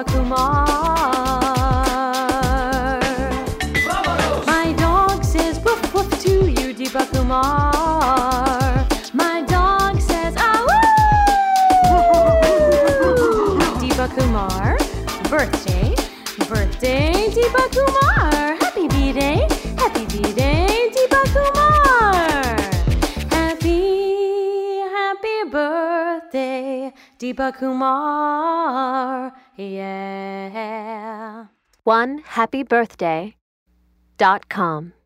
Deepak Kumar. My dog says woof woof to you, Deepak Kumar. My dog says ah woo. Deepak Kumar, birthday, birthday, Deepak Kumar. Happy B-Day, Deepak Kumar. Happy birthday, Deepak Kumar. Yeah. OneHappyBirthday.com